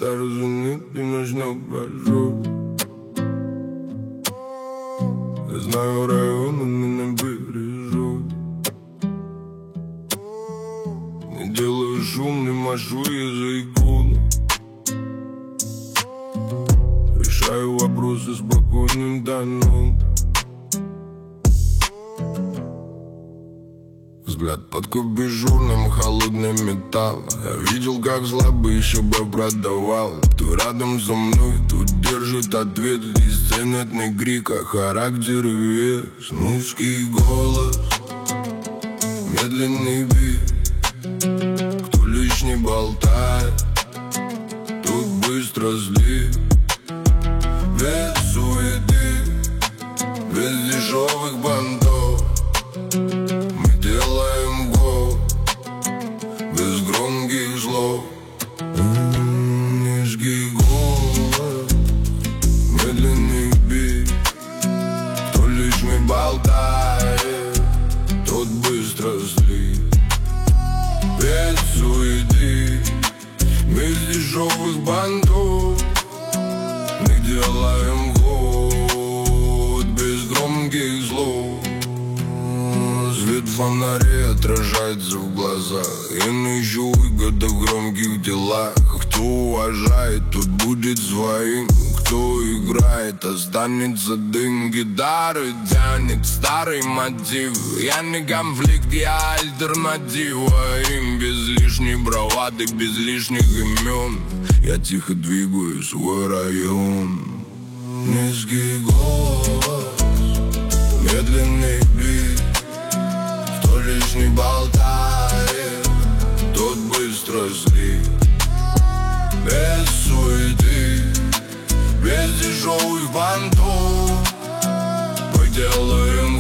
гитара звенит и ночной прожжет. Я знаю район, он меня бережет. Не делаю шум, не машу языком. Решаю вопросы спокойным тоном. Взгляд под капюшоном, холодный металл. Я видел, как слабый еще бы продавал. Ты рядом со мной, тут держит ответ. Бесценный крик, а характер вес. Низкий голос, медленный бит. Кто лишний болтает, тут быстро злит. Без суеты, без дешевых бандов. Делаем гол, без громких слов. Низкий голос, медленный бит. Кто лишний болтает, тот быстро злит. Без суеты, без дешевых бандов. Мы делаем гол, без громких слов. Свет фонарей отражается в глазах. Я ищу выгоду в громких делах. Кто уважает, тот будет своим. Кто играет, останется дым. Гитары тянет старый мотив. Я не конфликт, я альтернатива им. Без лишней бравады, без лишних имен. Я тихо двигаю свой район. Низкий голос, медленный бит. Лишний болтает, тот быстро злит. Без суеты, без дешевых бантов. Мы делаем